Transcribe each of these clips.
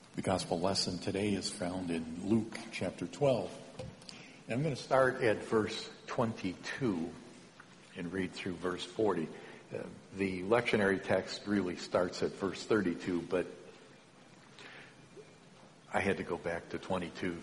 The gospel lesson today is found in Luke chapter 12. And I'm going to start at verse 22 and read through verse 40. The lectionary text really starts at verse 32, but I had to go back to 22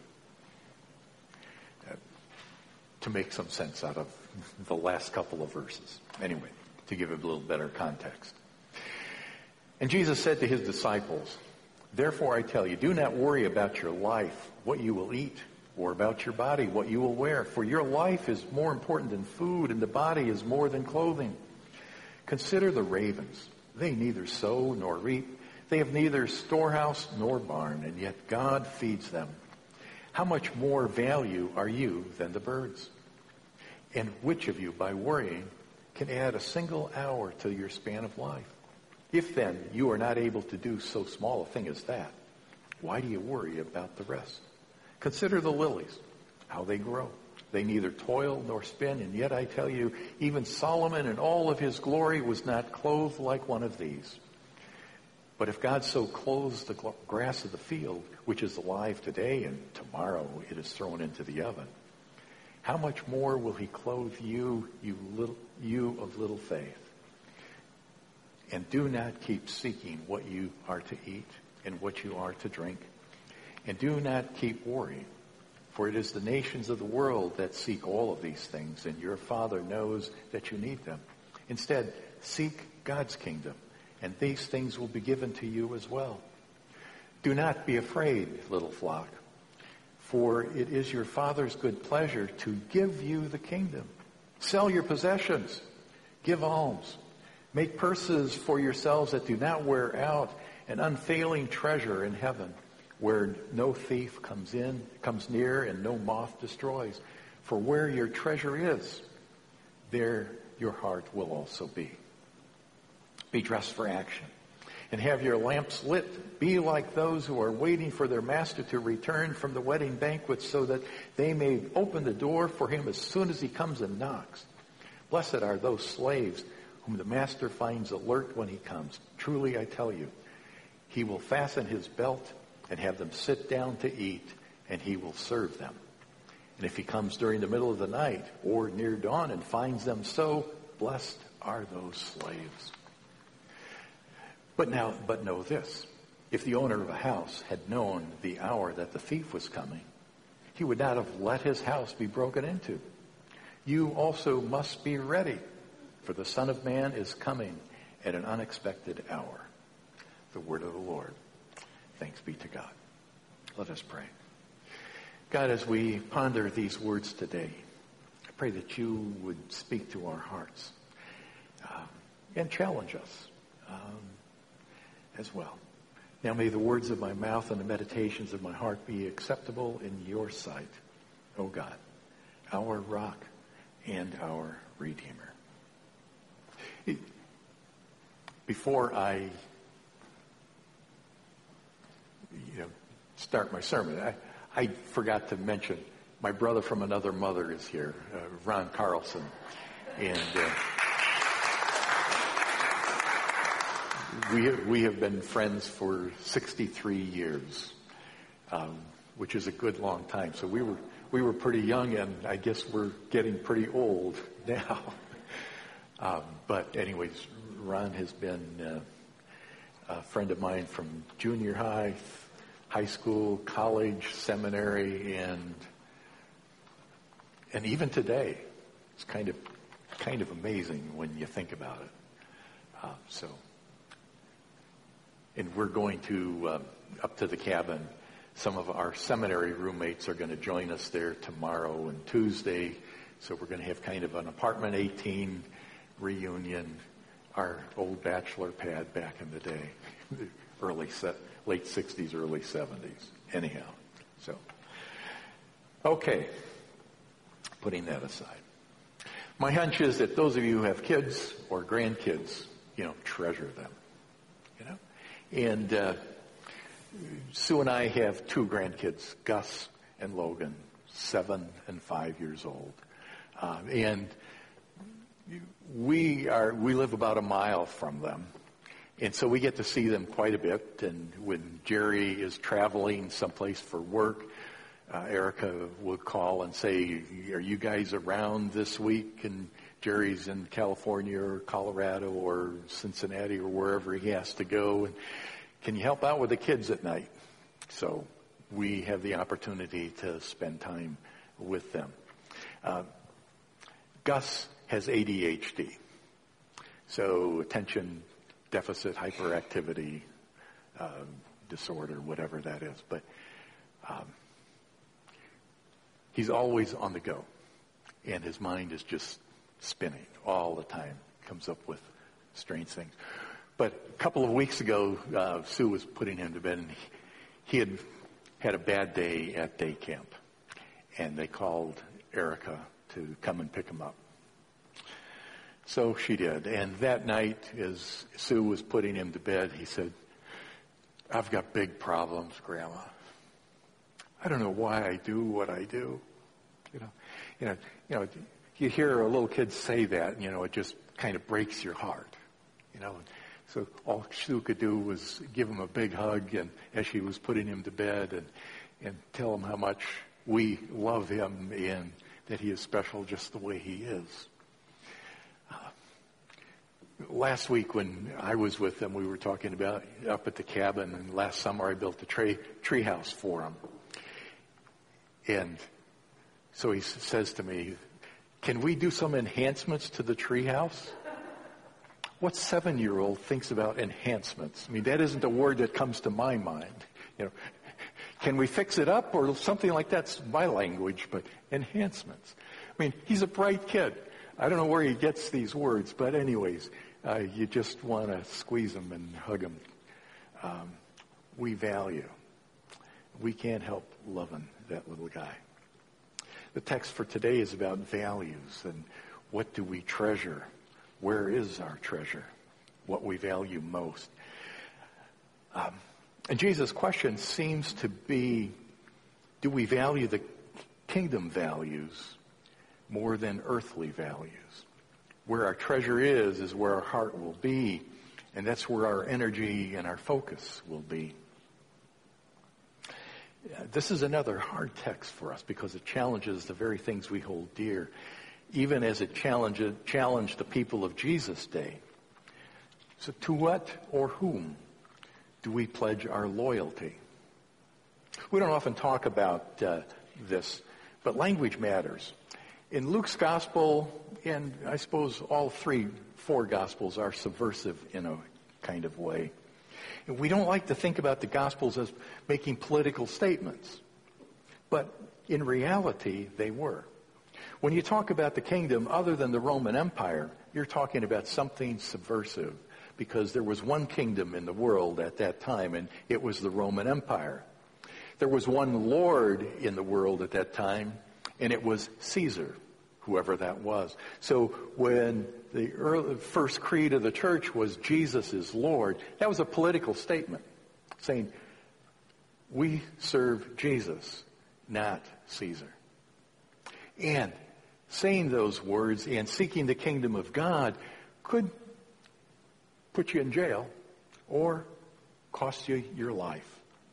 to make some sense out of the last couple of verses. Anyway, to give it a little better context. And Jesus said to his disciples, "Therefore I tell you, do not worry about your life, what you will eat, or about your body, what you will wear. For your life is more important than food, and the body is more than clothing. Consider the ravens. They neither sow nor reap. They have neither storehouse nor barn, and yet God feeds them. How much more value are you than the birds? And which of you, by worrying, can add a single hour to your span of life? If then you are not able to do so small a thing as that, why do you worry about the rest? Consider the lilies, how they grow. They neither toil nor spin, and yet I tell you, even Solomon in all of his glory was not clothed like one of these. But if God so clothes the grass of the field, which is alive today and tomorrow it is thrown into the oven, how much more will he clothe you, you of little faith? And do not keep seeking what you are to eat and what you are to drink. And do not keep worrying, for it is the nations of the world that seek all of these things, and your Father knows that you need them. Instead, seek God's kingdom, and these things will be given to you as well. Do not be afraid, little flock, for it is your Father's good pleasure to give you the kingdom. Sell your possessions, give alms. Make purses for yourselves that do not wear out, an unfailing treasure in heaven, where no thief comes near and no moth destroys. For where your treasure is, there your heart will also be. Be dressed for action, and have your lamps lit. Be like those who are waiting for their master to return from the wedding banquet, so that they may open the door for him as soon as he comes and knocks. Blessed are those slaves whom the master finds alert when he comes. Truly I tell you, he will fasten his belt and have them sit down to eat, and he will serve them. And if he comes during the middle of the night or near dawn and finds them so, blessed are those slaves. But know this, if the owner of a house had known the hour that the thief was coming, he would not have let his house be broken into. You also must be ready, for the Son of Man is coming at an unexpected hour." The word of the Lord. Thanks be to God. Let us pray. God, as we ponder these words today, I pray that you would speak to our hearts and challenge us as well. Now may the words of my mouth and the meditations of my heart be acceptable in your sight, O God, our rock and our Redeemer. Before I start my sermon, I forgot to mention my brother from another mother is here, Ron Carlson. And we have been friends for 63 years, which is a good long time. So we were pretty young, and I guess we're getting pretty old now. But anyways, Ron has been a friend of mine from junior high, high school, college, seminary, and even today. It's kind of amazing when you think about it. And we're going to up to the cabin. Some of our seminary roommates are going to join us there tomorrow and Tuesday. So we're going to have kind of an apartment 18 reunion, our old bachelor pad back in the day, late 60s, early 70s. Anyhow, so, okay, putting that aside. My hunch is that those of you who have kids or grandkids, treasure them, And Sue and I have two grandkids, Gus and Logan, 7 and 5 years old. And we live about a mile from them. And so we get to see them quite a bit. And when Jerry is traveling someplace for work, Erica will call and say, are you guys around this week? And Jerry's in California or Colorado or Cincinnati or wherever he has to go. And can you help out with the kids at night? So we have the opportunity to spend time with them. Gus has ADHD, so attention deficit hyperactivity disorder, whatever that is. But he's always on the go, and his mind is just spinning all the time. Comes up with strange things. But a couple of weeks ago, Sue was putting him to bed, and he had a bad day at day camp, and they called Erica to come and pick him up. So she did, and that night, as Sue was putting him to bed, he said, I've got big problems, Grandma. I don't know why I do what I do. You know, you hear a little kid say that, it just kind of breaks your heart. So all Sue could do was give him a big hug, and as she was putting him to bed, and tell him how much we love him and that he is special just the way he is. Last week when I was with them, we were talking about up at the cabin, and last summer I built a tree house for him. And so he says to me, can we do some enhancements to the tree house? What 7-year-old thinks about enhancements? I mean, that isn't a word that comes to my mind. Can we fix it up or something like that's my language, but enhancements. I mean, he's a bright kid. I don't know where he gets these words, but anyways, you just want to squeeze him and hug him. We value. We can't help loving that little guy. The text for today is about values and what do we treasure? Where is our treasure? What we value most. And Jesus' question seems to be, do we value the kingdom values more than earthly values? Where our treasure is where our heart will be, and that's where our energy and our focus will be. This is another hard text for us because it challenges the very things we hold dear, even as it challenged the people of Jesus' day. So to what or whom do we pledge our loyalty? We don't often talk about this, but language matters. In Luke's gospel, and I suppose all 4 gospels are subversive in a kind of way. We don't like to think about the gospels as making political statements, but in reality, they were. When you talk about the kingdom other than the Roman Empire, you're talking about something subversive, because there was one kingdom in the world at that time, and it was the Roman Empire. There was one Lord in the world at that time, and it was Caesar, whoever that was. So when the first creed of the church was Jesus is Lord, that was a political statement, saying, we serve Jesus, not Caesar. And saying those words and seeking the kingdom of God could put you in jail or cost you your life.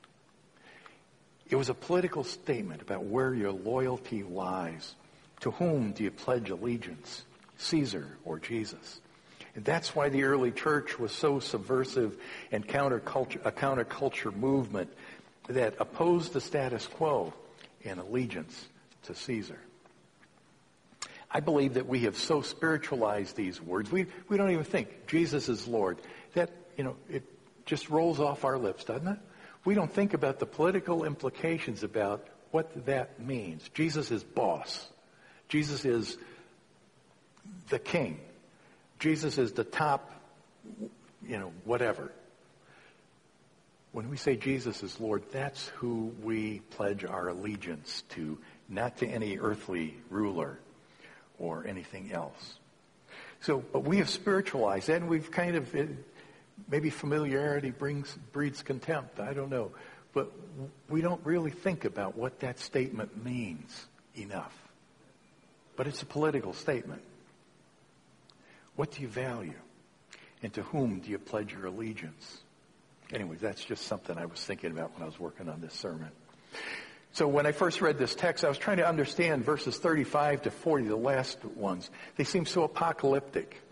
It was a political statement about where your loyalty lies. To whom do you pledge allegiance, Caesar or Jesus? And that's why the early church was so subversive and a counterculture movement that opposed the status quo and allegiance to Caesar. I believe that we have so spiritualized these words. We don't even think Jesus is Lord. That, it just rolls off our lips, doesn't it? We don't think about the political implications about what that means. Jesus is boss. Jesus is the king. Jesus is the top, whatever. When we say Jesus is Lord, that's who we pledge our allegiance to, not to any earthly ruler or anything else. So, but we have spiritualized that, and we've kind of, maybe familiarity breeds contempt, I don't know. But we don't really think about what that statement means enough. But it's a political statement. What do you value? And to whom do you pledge your allegiance? Anyway, that's just something I was thinking about when I was working on this sermon. So when I first read this text, I was trying to understand verses 35 to 40, the last ones. They seem so apocalyptic.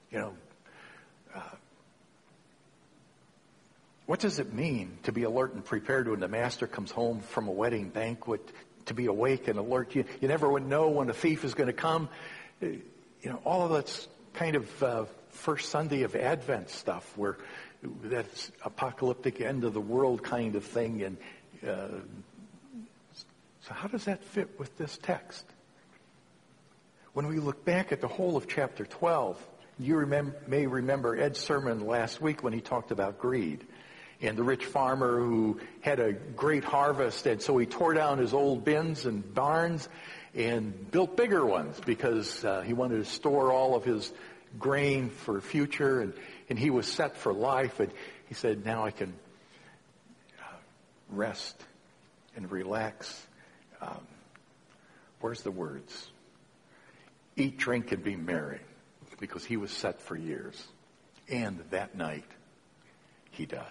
What does it mean to be alert and prepared when the master comes home from a wedding banquet? To be awake and alert. You never would know when a thief is going to come. All of that's kind of first Sunday of Advent stuff, where that's apocalyptic end of the world kind of thing. And so how does that fit with this text? When we look back at the whole of chapter 12, you may remember Ed's sermon last week when he talked about greed. And the rich farmer who had a great harvest, and so he tore down his old bins and barns and built bigger ones because he wanted to store all of his grain for future, and he was set for life. And he said, now I can rest and relax. Where's the words? Eat, drink, and be merry, because he was set for years. And that night, he died.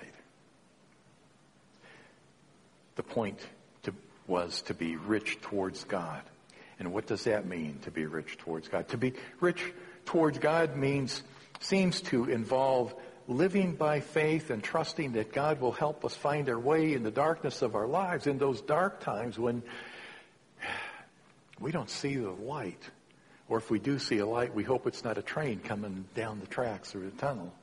The point was to be rich towards God. And what does that mean, to be rich towards God? To be rich towards God seems to involve living by faith and trusting that God will help us find our way in the darkness of our lives, in those dark times when we don't see the light. Or if we do see a light, we hope it's not a train coming down the tracks or the tunnel.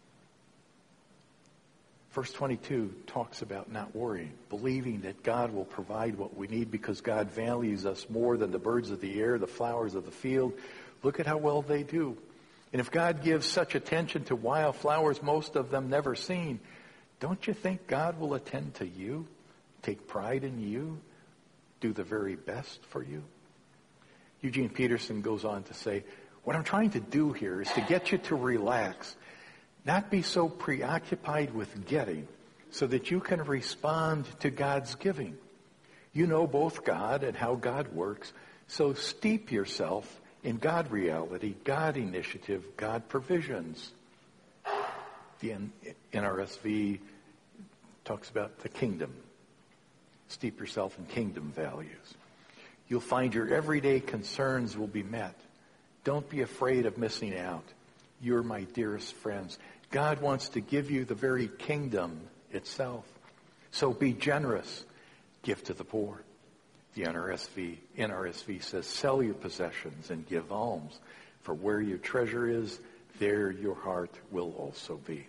Verse 22 talks about not worrying, believing that God will provide what we need because God values us more than the birds of the air, the flowers of the field. Look at how well they do. And if God gives such attention to wildflowers, most of them never seen, don't you think God will attend to you, take pride in you, do the very best for you? Eugene Peterson goes on to say, what I'm trying to do here is to get you to relax. Not be so preoccupied with getting so that you can respond to God's giving. You know both God and how God works, so steep yourself in God reality, God initiative, God provisions. The NRSV talks about the kingdom. Steep yourself in kingdom values. You'll find your everyday concerns will be met. Don't be afraid of missing out. You're my dearest friends. God wants to give you the very kingdom itself. So be generous. Give to the poor. The NRSV says, sell your possessions and give alms. For where your treasure is, there your heart will also be.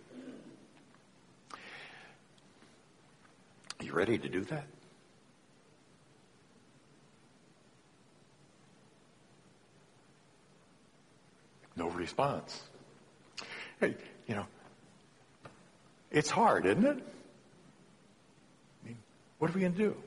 Are you ready to do that? No response. Hey, it's hard, isn't it? I mean, what are we going to do?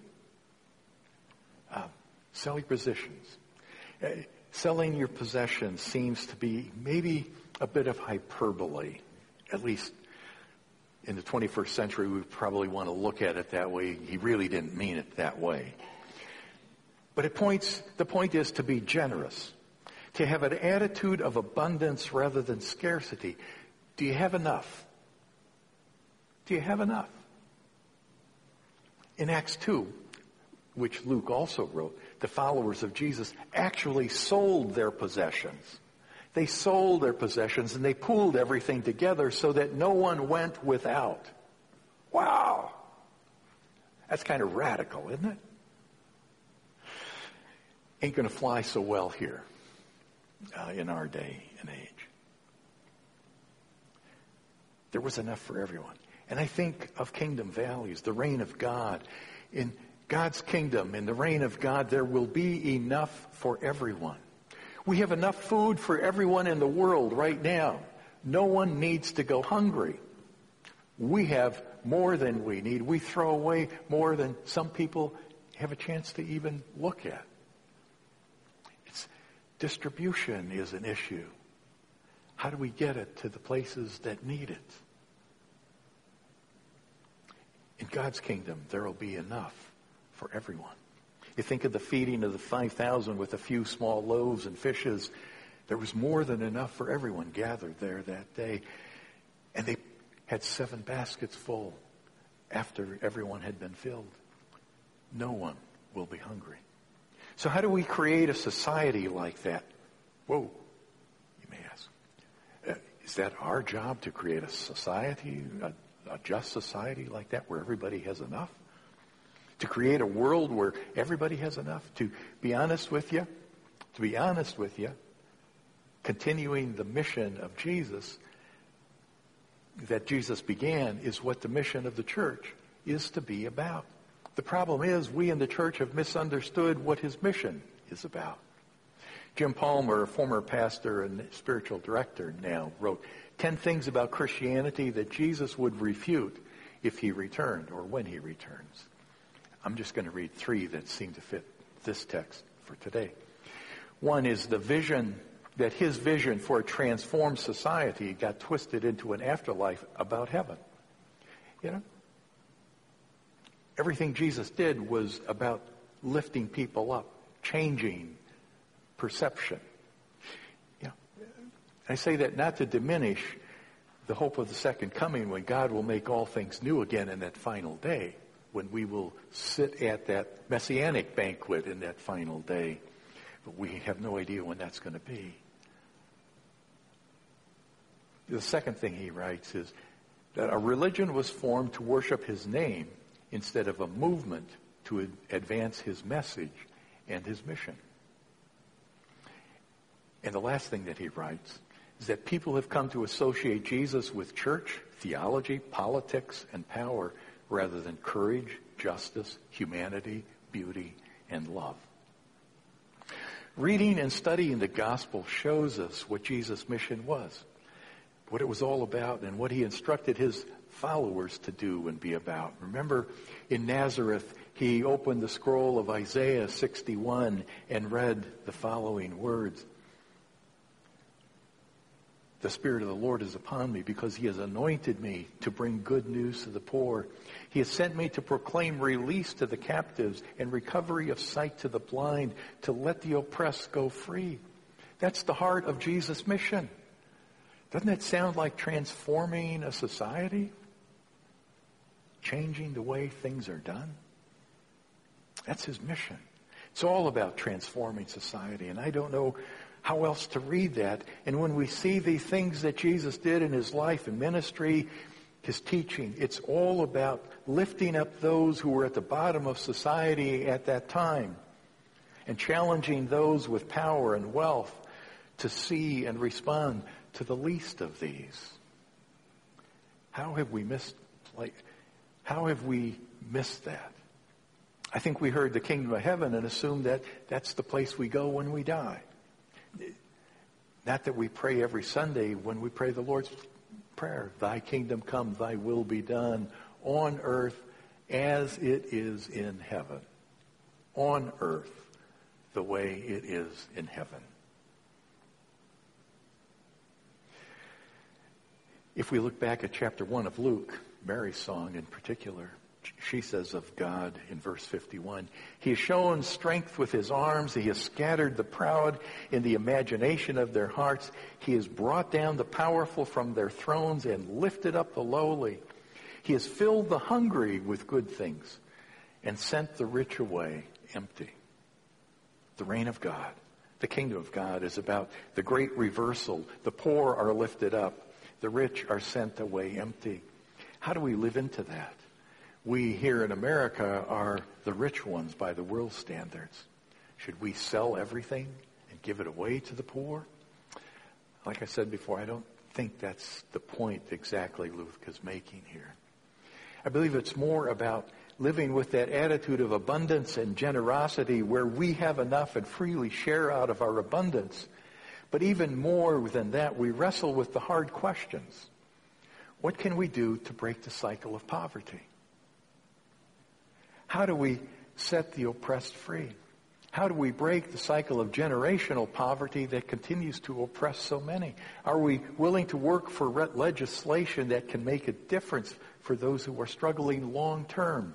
Sell your possessions. Selling your possessions seems to be maybe a bit of hyperbole. At least in the 21st century, we probably want to look at it that way. He really didn't mean it that way. But the point is to be generous. To have an attitude of abundance rather than scarcity. Do you have enough? Do you have enough? In Acts 2, which Luke also wrote, the followers of Jesus actually sold their possessions. They sold their possessions and they pooled everything together so that no one went without. Wow! That's kind of radical, isn't it? Ain't going to fly so well here in our day and age. There was enough for everyone. And I think of kingdom values, the reign of God. In God's kingdom, in the reign of God, there will be enough for everyone. We have enough food for everyone in the world right now. No one needs to go hungry. We have more than we need. We throw away more than some people have a chance to even look at. Distribution is an issue. How do we get it to the places that need it? In God's kingdom, there will be enough for everyone. You think of the feeding of the 5,000 with a few small loaves and fishes. There was more than enough for everyone gathered there that day. And they had 7 baskets full after everyone had been filled. No one will be hungry. So how do we create a society like that? Whoa, you may ask. Is that our job to create a society, a just society like that where everybody has enough? To create a world where everybody has enough? To be honest with you, continuing the mission of Jesus that Jesus began is what the mission of the church is to be about. The problem is we in the church have misunderstood what his mission is about. Jim Palmer, a former pastor and spiritual director now, wrote 10 things about Christianity that Jesus would refute if he returned or when he returns. I'm just going to read 3 that seem to fit this text for today. One is the vision, that his vision for a transformed society got twisted into an afterlife about heaven. You know? Everything Jesus did was about lifting people up, changing perception. You know, I say that not to diminish the hope of the second coming when God will make all things new again in that final day, when we will sit at that messianic banquet in that final day. But we have no idea when that's going to be. The second thing he writes is that a religion was formed to worship his name instead of a movement to advance his message and his mission. And the last thing that he writes is that people have come to associate Jesus with church, theology, politics, and power rather than courage, justice, humanity, beauty, and love. Reading and studying the gospel shows us what Jesus' mission was, what it was all about, and what he instructed his followers to do and be about. Remember, in Nazareth, he opened the scroll of Isaiah 61 and read the following words. The Spirit of the Lord is upon me because he has anointed me to bring good news to the poor. He has sent me to proclaim release to the captives and recovery of sight to the blind, to let the oppressed go free. That's the heart of Jesus' mission. Doesn't that sound like transforming a society? Changing the way things are done? That's his mission. It's all about transforming society, and I don't know how else to read that. And when we see the things that Jesus did in his life and ministry, his teaching, it's all about lifting up those who were at the bottom of society at that time and challenging those with power and wealth to see and respond to the least of these. How have we missed that? I think we heard the kingdom of heaven and assumed that that's the place we go when we die. Not that we pray every Sunday when we pray the Lord's Prayer. Thy kingdom come, thy will be done on earth as it is in heaven. On earth the way it is in heaven. If we look back at chapter 1 of Luke, Mary's song in particular, she says of God in verse 51, he has shown strength with his arms. He has scattered the proud in the imagination of their hearts. He has brought down the powerful from their thrones and lifted up the lowly. He has filled the hungry with good things and sent the rich away empty. The reign of God, the kingdom of God is about the great reversal. The poor are lifted up. The rich are sent away empty. How do we live into that? We here in America are the rich ones by the world standards. Should we sell everything and give it away to the poor? Like I said before, I don't think that's the point exactly Luke is making here. I believe it's more about living with that attitude of abundance and generosity where we have enough and freely share out of our abundance. But even more than that, we wrestle with the hard questions. What can we do to break the cycle of poverty? How do we set the oppressed free? How do we break the cycle of generational poverty that continues to oppress so many? Are we willing to work for legislation that can make a difference for those who are struggling long term?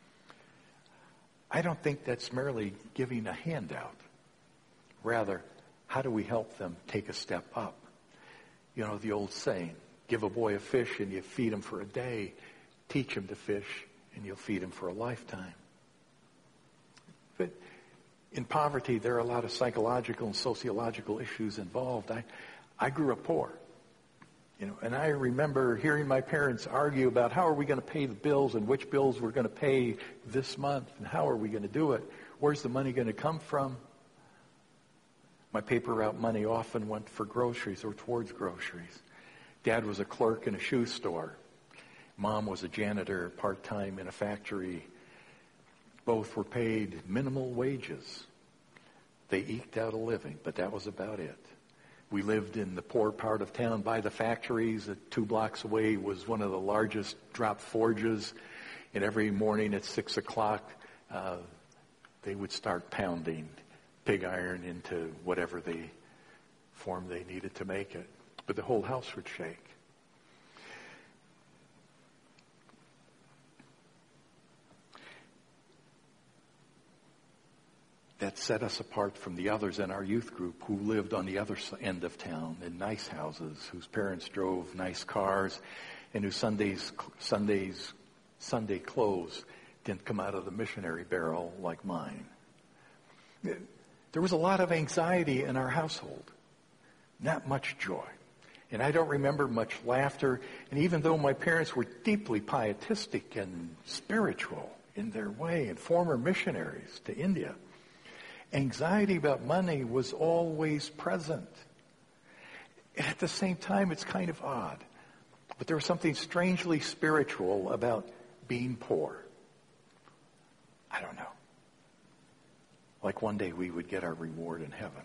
I don't think that's merely giving a handout. Rather, how do we help them take a step up? You know, the old saying, Give a boy a fish and you feed him for a day. Teach him to fish and you'll feed him for a lifetime. But in poverty, there are a lot of psychological and sociological issues involved. I grew up poor. And I remember hearing my parents argue about how are we going to pay the bills and which bills we're going to pay this month and how are we going to do it? Where's the money going to come from? My paper route money often went for groceries or towards groceries. Dad was a clerk in a shoe store. Mom was a janitor part-time in a factory. Both were paid minimal wages. They eked out a living, but that was about it. We lived in the poor part of town by the factories. 2 blocks away was one of the largest drop forges. And every morning at 6 o'clock, they would start pounding pig iron into whatever form they needed to make it. But the whole house would shake. That set us apart from the others in our youth group who lived on the other end of town in nice houses, whose parents drove nice cars, and whose Sunday clothes didn't come out of the missionary barrel like mine. There was a lot of anxiety in our household, not much joy. And I don't remember much laughter. And even though my parents were deeply pietistic and spiritual in their way and former missionaries to India, anxiety about money was always present. And at the same time, it's kind of odd. But there was something strangely spiritual about being poor. I don't know. Like one day we would get our reward in heaven.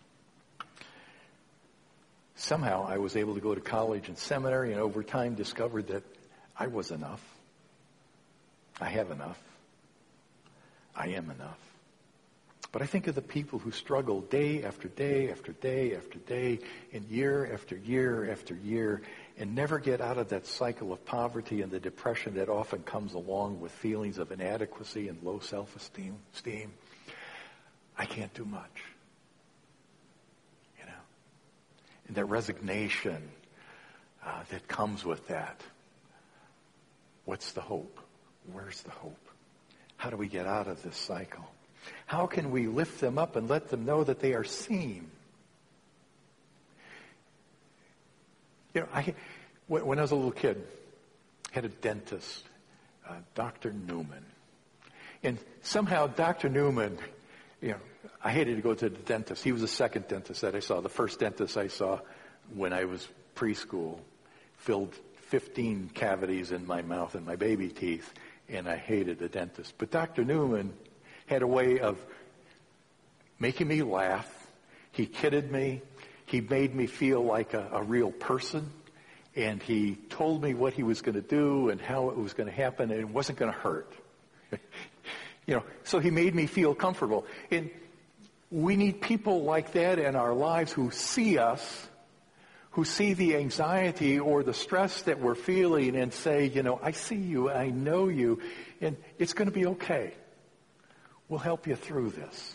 Somehow I was able to go to college and seminary and over time discovered that I was enough. I have enough. I am enough. But I think of the people who struggle day after day after day after day and year after year after year and never get out of that cycle of poverty and the depression that often comes along with feelings of inadequacy and low self-esteem. I can't do much. And that resignation that comes with that. What's the hope? Where's the hope? How do we get out of this cycle? How can we lift them up and let them know that they are seen? When I was a little kid, I had a dentist, Dr. Newman. And somehow Dr. Newman, I hated to go to the dentist. He was the second dentist that I saw. The first dentist I saw when I was preschool filled 15 cavities in my mouth and my baby teeth, and I hated the dentist. But Dr. Newman had a way of making me laugh. He kidded me. He made me feel like a real person. And he told me what he was going to do and how it was going to happen, and it wasn't going to hurt. So he made me feel comfortable. And we need people like that in our lives who see us, who see the anxiety or the stress that we're feeling and say, I see you, I know you, and it's going to be okay. We'll help you through this,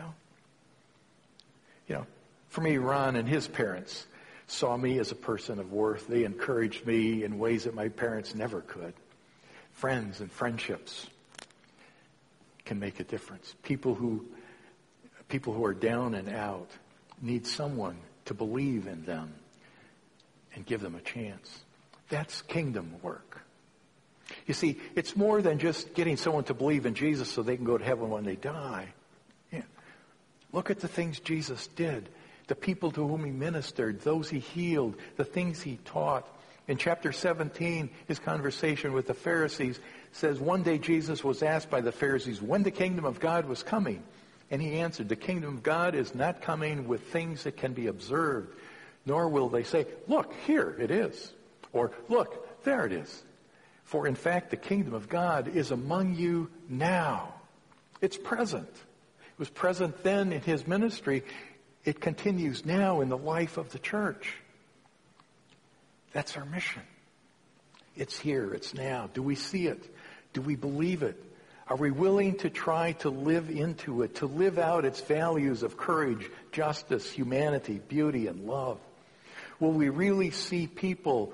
For me, Ron and his parents saw me as a person of worth. They encouraged me in ways that my parents never could. Friends and friendships can make a difference. People who are down and out need someone to believe in them and give them a chance. That's kingdom work. You see, it's more than just getting someone to believe in Jesus so they can go to heaven when they die. Look at the things Jesus did. The people to whom he ministered, those he healed, the things he taught. In chapter 17, his conversation with the Pharisees says, one day Jesus was asked by the Pharisees when the kingdom of God was coming. And he answered, the kingdom of God is not coming with things that can be observed, nor will they say, look, here it is. Or, look, there it is. For in fact, the kingdom of God is among you now. It's present. It was present then in his ministry. It continues now in the life of the church. That's our mission. It's here. It's now. Do we see it? Do we believe it? Are we willing to try to live into it, to live out its values of courage, justice, humanity, beauty, and love? Will we really see people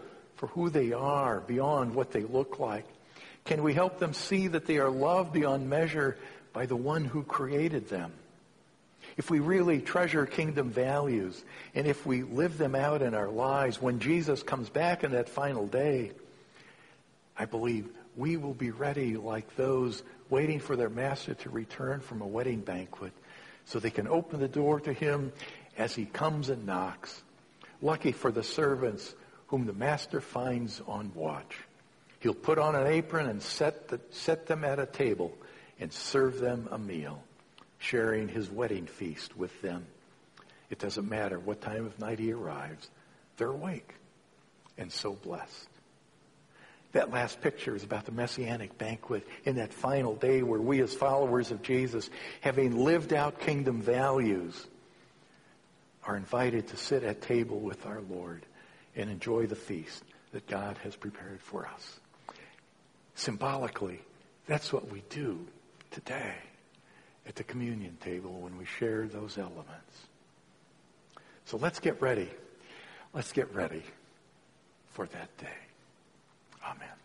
for who they are beyond what they look like? Can we help them see that they are loved beyond measure by the one who created them? If we really treasure kingdom values, and if we live them out in our lives, when Jesus comes back in that final day, I believe we will be ready like those waiting for their master to return from a wedding banquet so they can open the door to him as he comes and knocks. Lucky for the servants whom the master finds on watch. He'll put on an apron and set them at a table and serve them a meal, sharing his wedding feast with them. It doesn't matter what time of night he arrives. They're awake and so blessed. That last picture is about the Messianic banquet in that final day where we as followers of Jesus, having lived out kingdom values, are invited to sit at table with our Lord and enjoy the feast that God has prepared for us. Symbolically, that's what we do today at the communion table when we share those elements. So let's get ready. Let's get ready for that day. Amen.